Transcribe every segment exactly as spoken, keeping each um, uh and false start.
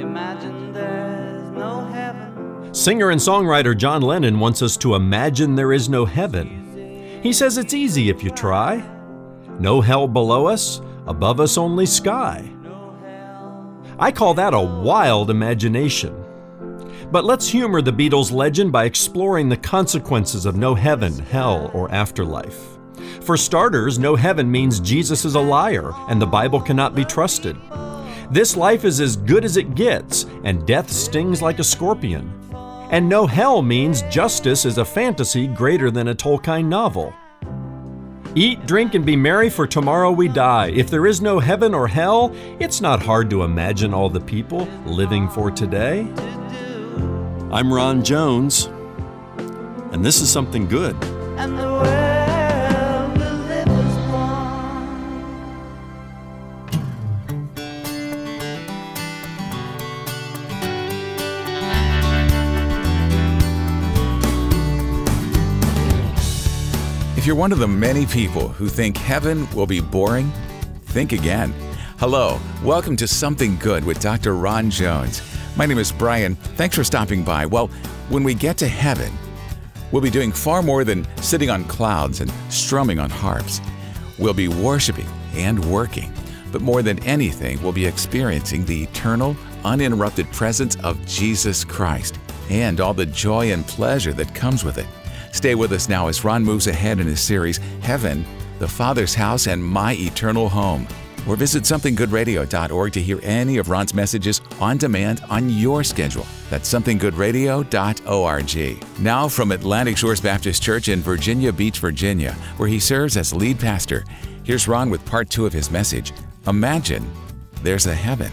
imagine there's no heaven. Singer and songwriter John Lennon wants us to imagine there is no heaven. He says it's easy if you try. No hell below us, above us only sky. I call that a wild imagination. But let's humor the Beatles' legend by exploring the consequences of no heaven, hell, or afterlife. For starters, no heaven means Jesus is a liar and the Bible cannot be trusted. This life is as good as it gets, and death stings like a scorpion. And no hell means justice is a fantasy greater than a Tolkien novel. Eat, drink, and be merry, for tomorrow we die. If there is no heaven or hell, it's not hard to imagine all the people living for today. I'm Ron Jones, and this is Something Good. And the world will live as one. If you're one of the many people who think heaven will be boring, think again. Hello, welcome to Something Good with Doctor Ron Jones. My name is Brian. Thanks for stopping by. Well, when we get to heaven, we'll be doing far more than sitting on clouds and strumming on harps. We'll be worshiping and working. But more than anything, we'll be experiencing the eternal, uninterrupted presence of Jesus Christ and all the joy and pleasure that comes with it. Stay with us now as Ron moves ahead in his series, Heaven, the Father's House and My Eternal Home. Or visit something good radio dot org to hear any of Ron's messages on demand on your schedule. That's something good radio dot org. Now from Atlantic Shores Baptist Church in Virginia Beach, Virginia, where he serves as lead pastor, here's Ron with part two of his message, Imagine There's a Heaven.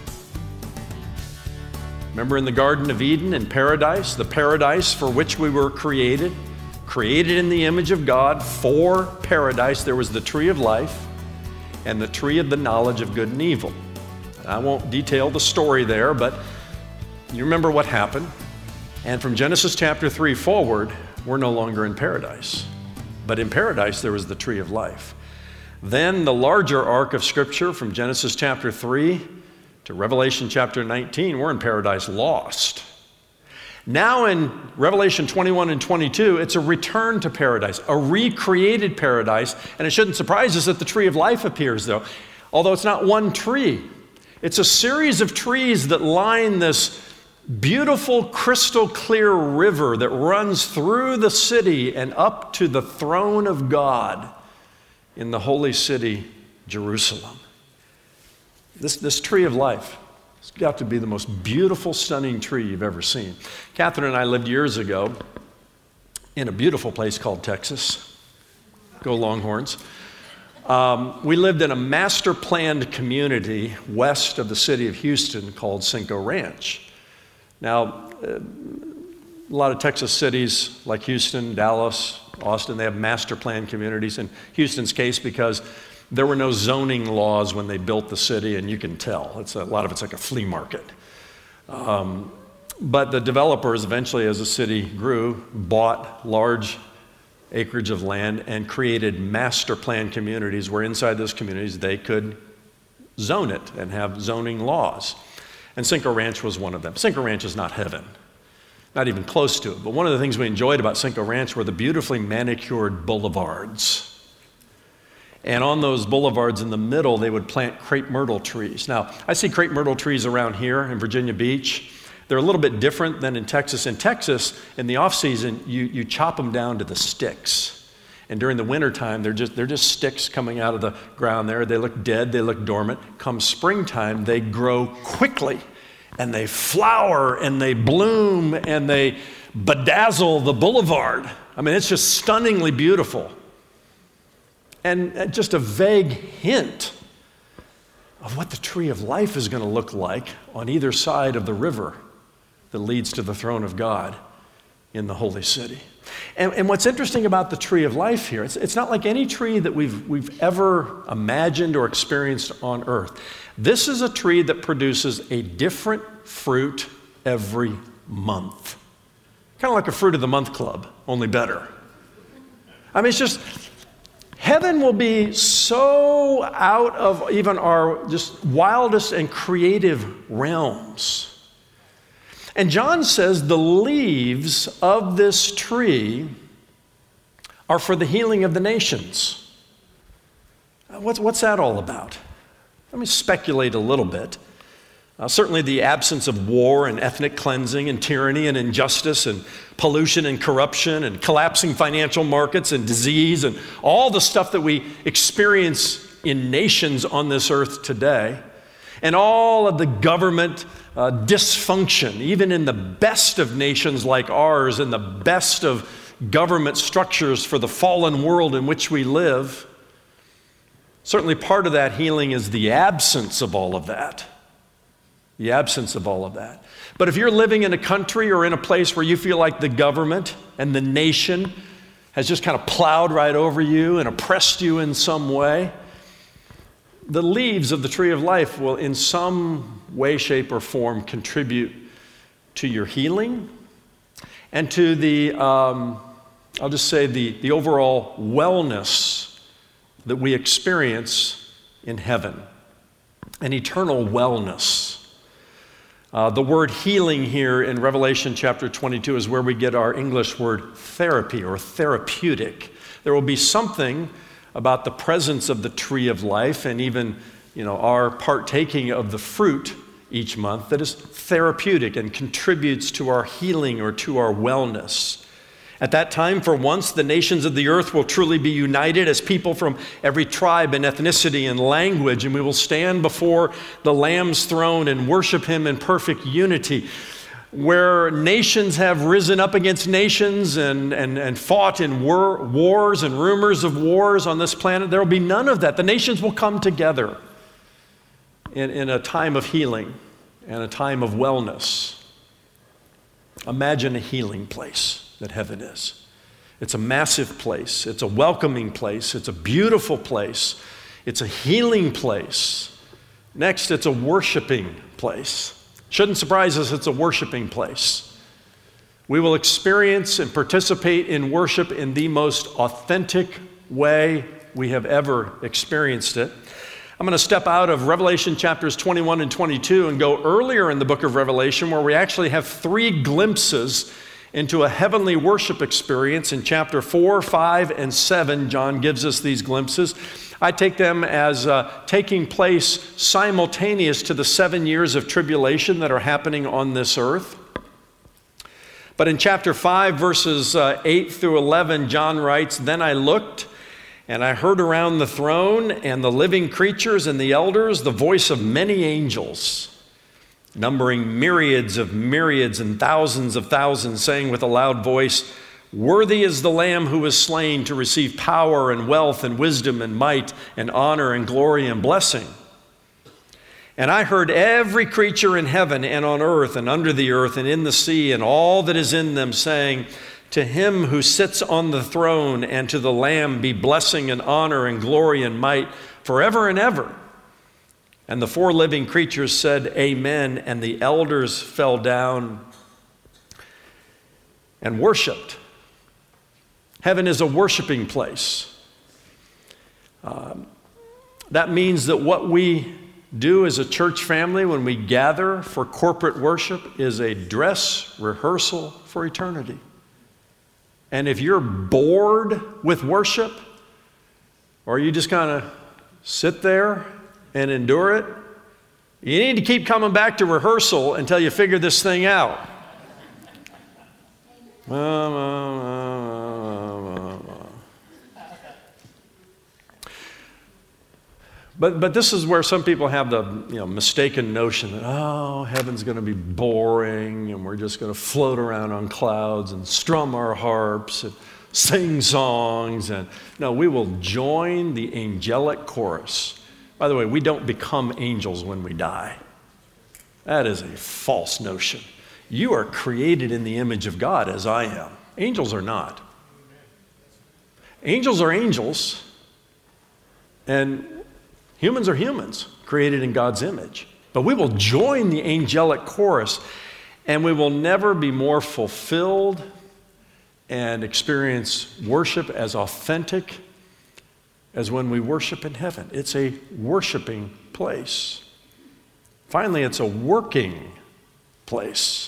Remember in the Garden of Eden in paradise, the paradise for which we were created, created in the image of God for paradise, there was the tree of life and the tree of the knowledge of good and evil. I won't detail the story there, but you remember what happened. And from Genesis chapter three forward, we're no longer in paradise. But in paradise, there was the tree of life. Then the larger arc of Scripture from Genesis chapter three to Revelation chapter nineteen, we're in paradise lost. Now in Revelation twenty-one and twenty-two, it's a return to paradise, a recreated paradise, and it shouldn't surprise us that the tree of life appears though, although it's not one tree. It's a series of trees that line this beautiful crystal clear river that runs through the city and up to the throne of God in the holy city, Jerusalem. This, this tree of life, it's got to be the most beautiful, stunning tree you've ever seen. Catherine and I lived years ago in a beautiful place called Texas. Go Longhorns. Um, we lived in a master-planned community west of the city of Houston called Cinco Ranch. Now, uh, a lot of Texas cities like Houston, Dallas, Austin, they have master-planned communities. In Houston's case, because there were no zoning laws when they built the city, and you can tell. It's a, a lot of it's like a flea market. Um, but the developers eventually, as the city grew, bought large acreage of land and created master plan communities where inside those communities they could zone it and have zoning laws. And Cinco Ranch was one of them. Cinco Ranch is not heaven, not even close to it. But one of the things we enjoyed about Cinco Ranch were the beautifully manicured boulevards. And on those boulevards in the middle, they would plant crepe myrtle trees. Now, I see crepe myrtle trees around here in Virginia Beach. They're a little bit different than in Texas. In Texas, in the off-season, you, you chop them down to the sticks. And during the wintertime, they're just, they're just sticks coming out of the ground there. They look dead, they look dormant. Come springtime, they grow quickly, and they flower, and they bloom, and they bedazzle the boulevard. I mean, it's just stunningly beautiful. And just a vague hint of what the tree of life is going to look like on either side of the river that leads to the throne of God in the holy city. And, and what's interesting about the tree of life here, it's, it's not like any tree that we've, we've ever imagined or experienced on earth. This is a tree that produces a different fruit every month. Kind of like a Fruit of the Month Club, only better. I mean, it's just... Heaven will be so out of even our just wildest and creative realms. And John says the leaves of this tree are for the healing of the nations. What's, what's that all about? Let me speculate a little bit. Uh, certainly the absence of war and ethnic cleansing and tyranny and injustice and pollution and corruption and collapsing financial markets and disease and all the stuff that we experience in nations on this earth today, and all of the government uh, dysfunction, even in the best of nations like ours and the best of government structures for the fallen world in which we live. Certainly part of that healing is the absence of all of that. The absence of all of that. But if you're living in a country or in a place where you feel like the government and the nation has just kind of plowed right over you and oppressed you in some way, the leaves of the tree of life will in some way, shape, or form contribute to your healing and to the, um, I'll just say, the, the overall wellness that we experience in heaven, an eternal wellness. Uh, the word healing here in Revelation chapter twenty-two is where we get our English word therapy or therapeutic. There will be something about the presence of the tree of life and even, you know, our partaking of the fruit each month that is therapeutic and contributes to our healing or to our wellness. At that time, for once, the nations of the earth will truly be united as people from every tribe and ethnicity and language, and we will stand before the Lamb's throne and worship him in perfect unity. Where nations have risen up against nations and, and, and fought in war, wars and rumors of wars on this planet, there will be none of that. The nations will come together in, in a time of healing and a time of wellness. Imagine a healing place that heaven is. It's a massive place. It's a welcoming place. It's a beautiful place. It's a healing place. Next, it's a worshiping place. Shouldn't surprise us, it's a worshiping place. We will experience and participate in worship in the most authentic way we have ever experienced it. I'm going to step out of Revelation chapters twenty-one and twenty-two and go earlier in the book of Revelation, where we actually have three glimpses into a heavenly worship experience. In chapter four, five, and seven, John gives us these glimpses. I take them as uh, taking place simultaneous to the seven years of tribulation that are happening on this earth. But in chapter five, verses uh, eight through eleven, John writes, "Then I looked, and I heard around the throne and the living creatures and the elders the voice of many angels, numbering myriads of myriads and thousands of thousands, saying with a loud voice, 'Worthy is the Lamb who was slain to receive power and wealth and wisdom and might and honor and glory and blessing.' And I heard every creature in heaven and on earth and under the earth and in the sea and all that is in them saying, 'To him who sits on the throne and to the Lamb be blessing and honor and glory and might forever and ever.' And the four living creatures said, 'Amen.' And the elders fell down and worshiped." Heaven is a worshiping place. Um, that means that what we do as a church family when we gather for corporate worship is a dress rehearsal for eternity. And if you're bored with worship, or you just kind of sit there and endure it, you need to keep coming back to rehearsal until you figure this thing out. But, but this is where some people have the you know, mistaken notion that, oh, heaven's going to be boring and we're just going to float around on clouds and strum our harps and sing songs. And no, we will join the angelic chorus. By the way, we don't become angels when we die. That is a false notion. You are created in the image of God, as I am. Angels are not. Angels are angels, and humans are humans, created in God's image. But we will join the angelic chorus, and we will never be more fulfilled and experience worship as authentic as when we worship in heaven. It's a worshiping place. Finally, it's a working place.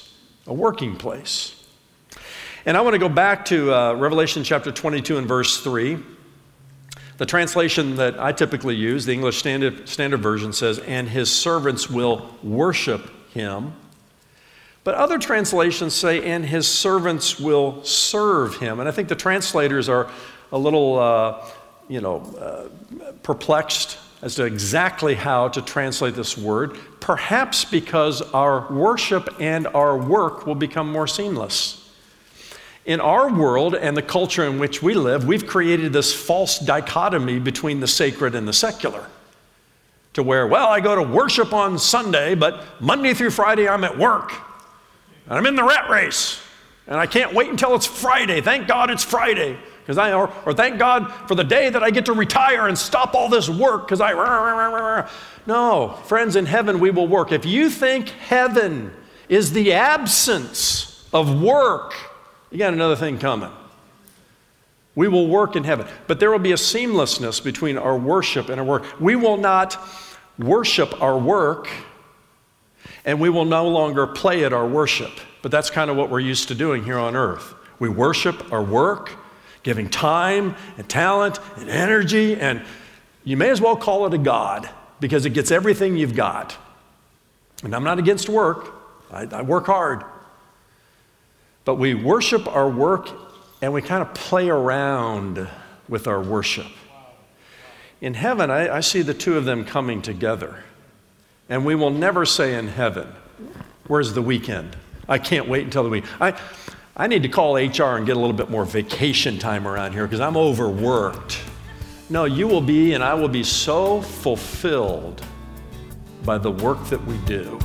a working place. And I want to go back to uh, Revelation chapter twenty-two and verse three. The translation that I typically use, the English Standard, Standard Version, says, "And his servants will worship him." But other translations say, "And his servants will serve him." And I think the translators are a little, uh, you know, uh, perplexed as to exactly how to translate this word, perhaps because our worship and our work will become more seamless. In our world and the culture in which we live, we've created this false dichotomy between the sacred and the secular. To where, well, I go to worship on Sunday, but Monday through Friday I'm at work. And I'm in the rat race. And I can't wait until it's Friday. Thank God it's Friday. Because I or, or thank God for the day that I get to retire and stop all this work because I rah, rah, rah, rah. No, friends, in heaven we will work. If you think heaven is the absence of work, you got another thing coming. We will work in heaven. But there will be a seamlessness between our worship and our work. We will not worship our work, and we will no longer play at our worship. But that's kind of what we're used to doing here on earth. We worship our work, giving time and talent and energy, and you may as well call it a god because it gets everything you've got. And I'm not against work. I, I work hard. But we worship our work and we kind of play around with our worship. In heaven, I, I see the two of them coming together. And we will never say in heaven, "Where's the weekend? I can't wait until the week." I, I need to call H R and get a little bit more vacation time around here because I'm overworked. No, you will be and I will be so fulfilled by the work that we do.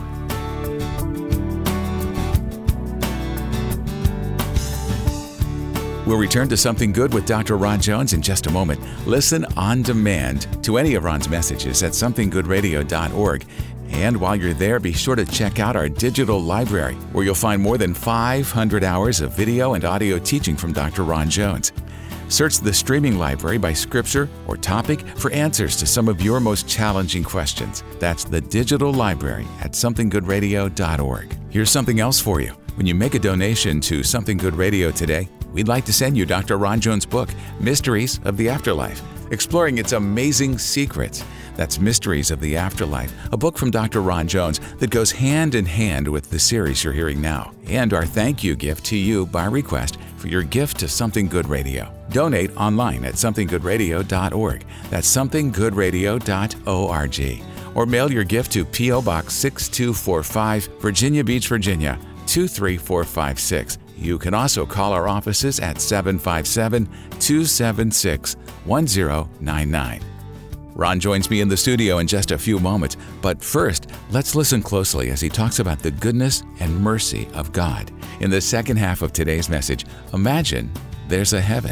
We'll return to Something Good with Doctor Ron Jones in just a moment. Listen on demand to any of Ron's messages at something good radio dot org. And while you're there, be sure to check out our digital library, where you'll find more than five hundred hours of video and audio teaching from Doctor Ron Jones. Search the streaming library by scripture or topic for answers to some of your most challenging questions. That's the digital library at something good radio dot org. Here's something else for you. When you make a donation to Something Good Radio today, we'd like to send you Doctor Ron Jones' book, Mysteries of the Afterlife, exploring its amazing secrets. That's Mysteries of the Afterlife, a book from Doctor Ron Jones that goes hand in hand with the series you're hearing now, and our thank you gift to you by request for your gift to Something Good Radio. Donate online at something good radio dot org. That's something good radio dot org. Or mail your gift to P O Box six two four five, Virginia Beach, Virginia, two three four five six. You can also call our offices at seven five seven, two seven six, one zero nine nine. Ron joins me in the studio in just a few moments, but first, let's listen closely as he talks about the goodness and mercy of God. In the second half of today's message, imagine there's a heaven.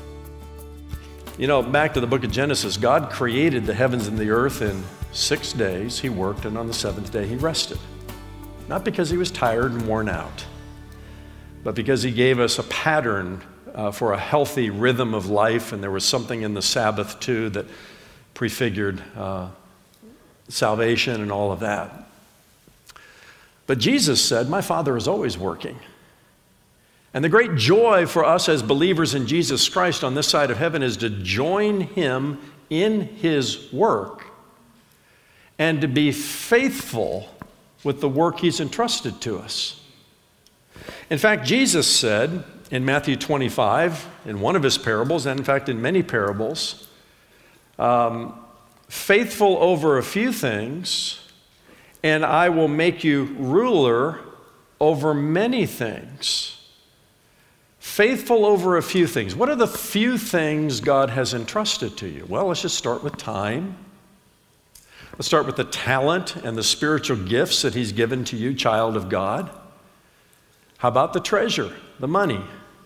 You know, back to the book of Genesis, God created the heavens and the earth in six days. He worked, and on the seventh day he rested. Not because he was tired and worn out, but because he gave us a pattern uh, for a healthy rhythm of life, and there was something in the Sabbath too that prefigured uh, salvation and all of that. But Jesus said, "My Father is always working." And the great joy for us as believers in Jesus Christ on this side of heaven is to join him in his work and to be faithful with the work he's entrusted to us. In fact, Jesus said in Matthew twenty-five, in one of his parables, and in fact in many parables, um, faithful over a few things, and I will make you ruler over many things. Faithful over a few things. What are the few things God has entrusted to you? Well, let's just start with time. Let's start with the talent and the spiritual gifts that he's given to you, child of God. How about the treasure, the money?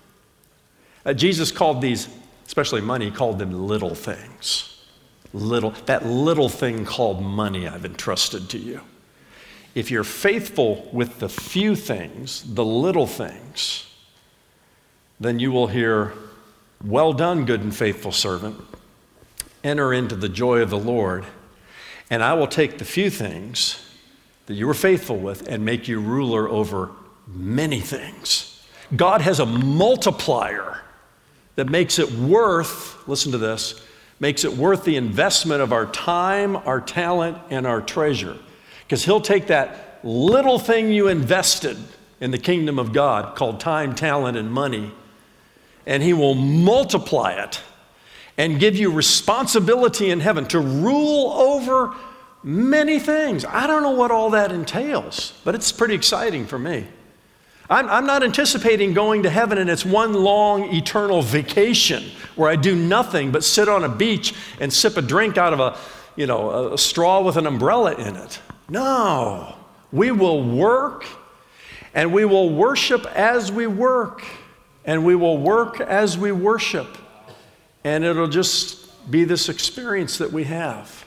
Uh, Jesus called these, especially money, he called them little things. Little, that little thing called money I've entrusted to you. If you're faithful with the few things, the little things, then you will hear, "Well done, good and faithful servant. Enter into the joy of the Lord. And I will take the few things that you were faithful with and make you ruler over many things. God has a multiplier that makes it worth, listen to this, makes it worth the investment of our time, our talent, and our treasure. Because he'll take that little thing you invested in the kingdom of God called time, talent, and money, and he will multiply it and give you responsibility in heaven to rule over many things. I don't know what all that entails, but it's pretty exciting for me. I'm, I'm not anticipating going to heaven and it's one long eternal vacation where I do nothing but sit on a beach and sip a drink out of a, you know, a straw with an umbrella in it. No, we will work and we will worship as we work and we will work as we worship. And it'll just be this experience that we have.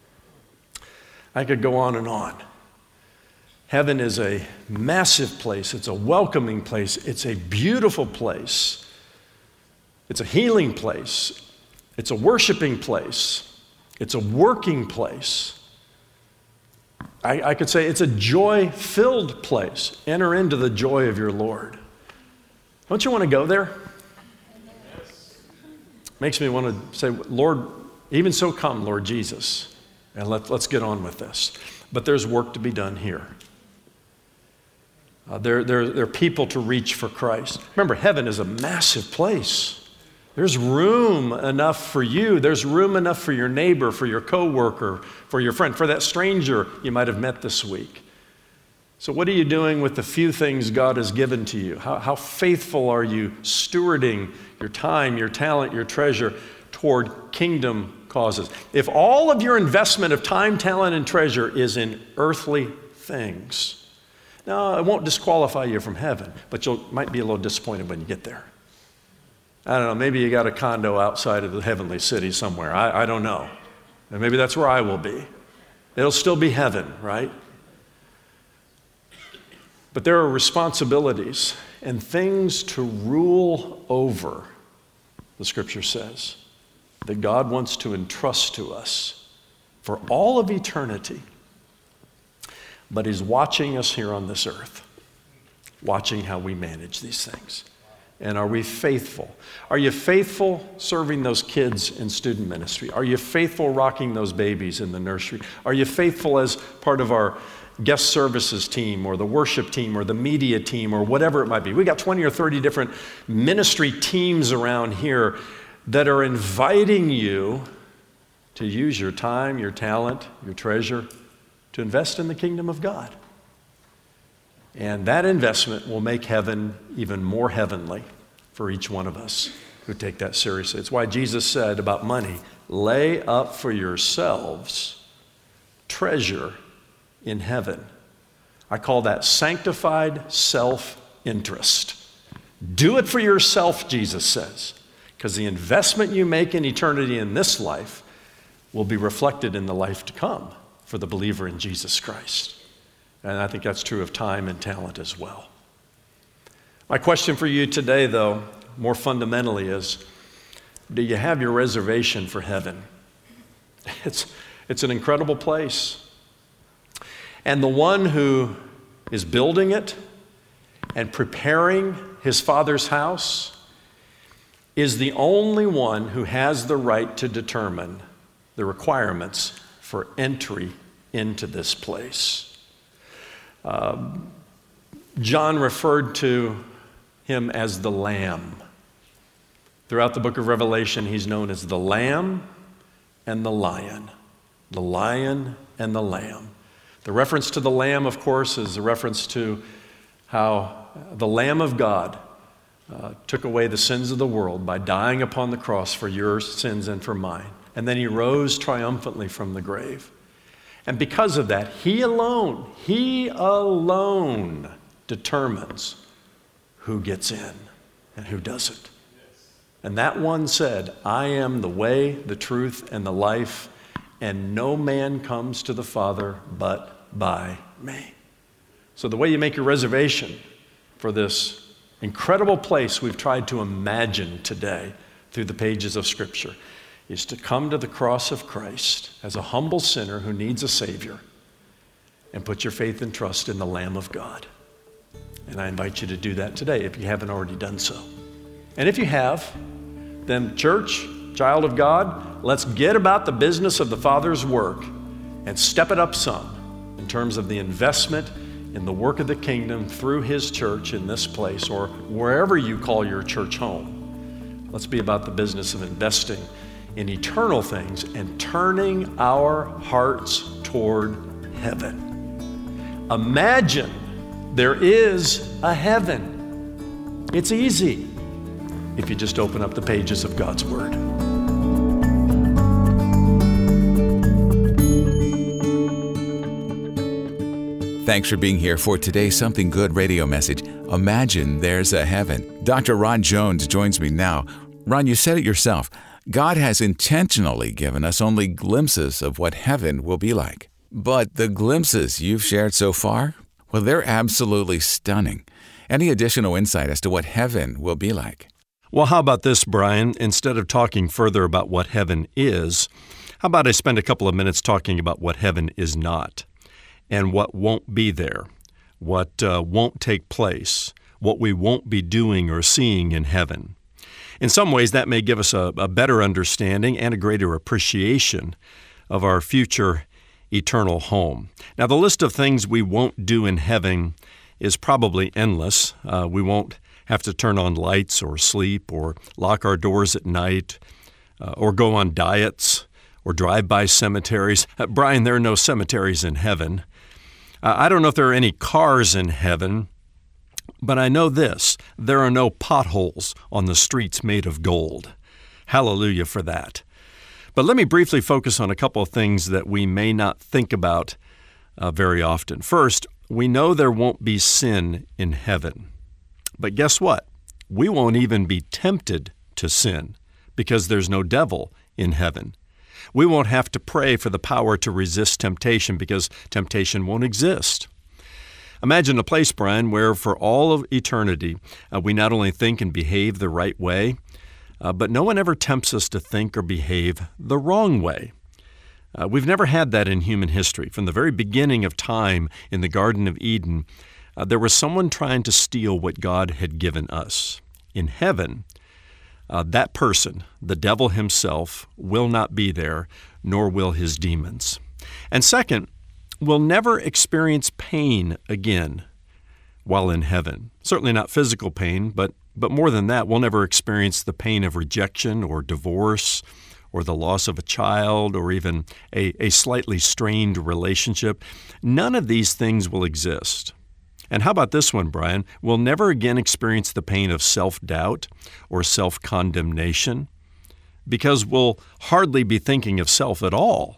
I could go on and on. Heaven is a massive place. It's a welcoming place. It's a beautiful place. It's a healing place. It's a worshiping place. It's a working place. I, I could say it's a joy-filled place. Enter into the joy of your Lord. Don't you want to go there? Makes me want to say, Lord, even so come, Lord Jesus, and let, let's get on with this. But there's work to be done here. Uh, there, there, there are people to reach for Christ. Remember, heaven is a massive place. There's room enough for you. There's room enough for your neighbor, for your coworker, for your friend, for that stranger you might have met this week. So what are you doing with the few things God has given to you? How, how faithful are you stewarding your time, your talent, your treasure toward kingdom causes? If all of your investment of time, talent, and treasure is in earthly things, no, it won't disqualify you from heaven, but you might be a little disappointed when you get there. I don't know, maybe you got a condo outside of the heavenly city somewhere. I, I don't know. And maybe that's where I will be. It'll still be heaven, right? But there are responsibilities and things to rule over, the scripture says, that God wants to entrust to us for all of eternity. But he's watching us here on this earth, watching how we manage these things. And are we faithful? Are you faithful serving those kids in student ministry? Are you faithful rocking those babies in the nursery? Are you faithful as part of our guest services team or the worship team or the media team or whatever it might be? We got twenty or thirty different ministry teams around here that are inviting you to use your time, your talent, your treasure to invest in the kingdom of God. And that investment will make heaven even more heavenly for each one of us who take that seriously. It's why Jesus said about money, lay up for yourselves treasure in heaven. I call that sanctified self-interest. Do it for yourself, Jesus says, because the investment you make in eternity in this life will be reflected in the life to come for the believer in Jesus Christ. And I think that's true of time and talent as well. My question for you today, though, more fundamentally is, do you have your reservation for heaven? It's, it's an incredible place. And the one who is building it and preparing his Father's house is the only one who has the right to determine the requirements for entry into this place. Um, John referred to him as the Lamb. Throughout the book of Revelation, he's known as the Lamb and the Lion. The Lion and the Lamb. The reference to the Lamb, of course, is a reference to how the Lamb of God uh, took away the sins of the world by dying upon the cross for your sins and for mine. And then he rose triumphantly from the grave. And because of that, he alone, he alone determines who gets in and who doesn't. And that one said, I am the way, the truth, and the life, and no man comes to the Father but by me. So the way you make your reservation for this incredible place we've tried to imagine today through the pages of Scripture is to come to the cross of Christ as a humble sinner who needs a Savior and put your faith and trust in the Lamb of God. And I invite you to do that today if you haven't already done so. And if you have, then church, child of God, let's get about the business of the Father's work and step it up some in terms of the investment in the work of the kingdom through His church in this place or wherever you call your church home. Let's be about the business of investing in eternal things and turning our hearts toward heaven. Imagine there is a heaven. It's easy if you just open up the pages of God's Word. Thanks for being here for today's Something Good radio message. Imagine there's a heaven. Doctor Ron Jones joins me now. Ron, you said it yourself. God has intentionally given us only glimpses of what heaven will be like. But the glimpses you've shared so far, well, they're absolutely stunning. Any additional insight as to what heaven will be like? Well, how about this, Brian? Instead of talking further about what heaven is, how about I spend a couple of minutes talking about what heaven is not and what won't be there, what uh, won't take place, what we won't be doing or seeing in heaven. In some ways, that may give us a, a better understanding and a greater appreciation of our future eternal home. Now, the list of things we won't do in heaven is probably endless. Uh, we won't have to turn on lights or sleep or lock our doors at night uh, or go on diets or drive by cemeteries. Uh, Brian, there are no cemeteries in heaven. Uh, I don't know if there are any cars in heaven, but I know this: there are no potholes on the streets made of gold. Hallelujah for that. But let me briefly focus on a couple of things that we may not think about uh, very often. First, we know there won't be sin in heaven. But guess what? We won't even be tempted to sin because there's no devil in heaven. We won't have to pray for the power to resist temptation because temptation won't exist. Imagine a place, Brian, where for all of eternity, uh, we not only think and behave the right way, uh, but no one ever tempts us to think or behave the wrong way. Uh, we've never had that in human history. From the very beginning of time in the Garden of Eden, uh, there was someone trying to steal what God had given us. In heaven, uh, that person, the devil himself, will not be there, nor will his demons. And second, we'll never experience pain again while in heaven. Certainly not physical pain, but, but more than that, we'll never experience the pain of rejection or divorce or the loss of a child or even a, a slightly strained relationship. None of these things will exist. And how about this one, Brian? We'll never again experience the pain of self-doubt or self-condemnation because we'll hardly be thinking of self at all.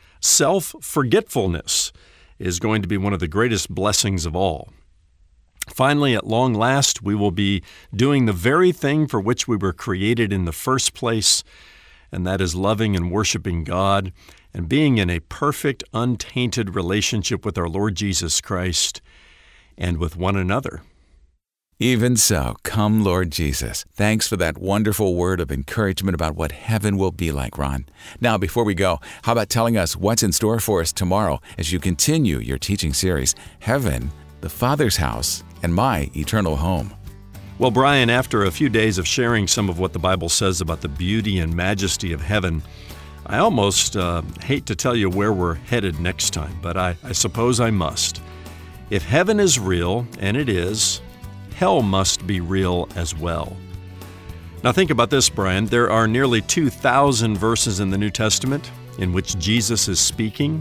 Self-forgetfulness is going to be one of the greatest blessings of all. Finally, at long last, we will be doing the very thing for which we were created in the first place, and that is loving and worshiping God and being in a perfect, untainted relationship with our Lord Jesus Christ and with one another. Even so, come Lord Jesus. Thanks for that wonderful word of encouragement about what heaven will be like, Ron. Now, before we go, how about telling us what's in store for us tomorrow as you continue your teaching series, Heaven, the Father's House, and My Eternal Home? Well, Brian, after a few days of sharing some of what the Bible says about the beauty and majesty of heaven, I almost uh, hate to tell you where we're headed next time, but I, I suppose I must. If heaven is real, and it is, hell must be real as well. Now think about this, Brian. There are nearly two thousand verses in the New Testament in which Jesus is speaking,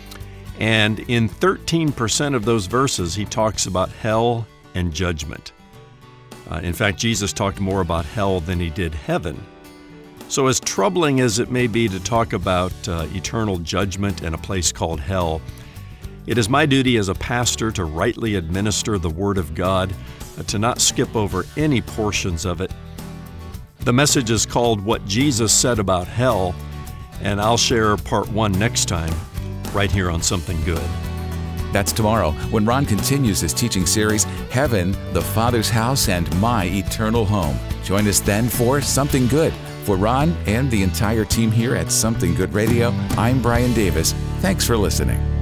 and in thirteen percent of those verses, he talks about hell and judgment. Uh, in fact, Jesus talked more about hell than he did heaven. So as troubling as it may be to talk about uh, eternal judgment and a place called hell, it is my duty as a pastor to rightly administer the Word of God, uh, to not skip over any portions of it. The message is called What Jesus Said About Hell, and I'll share part one next time, right here on Something Good. That's tomorrow when Ron continues his teaching series, Heaven, the Father's House, and My Eternal Home. Join us then for Something Good. For Ron and the entire team here at Something Good Radio, I'm Brian Davis. Thanks for listening.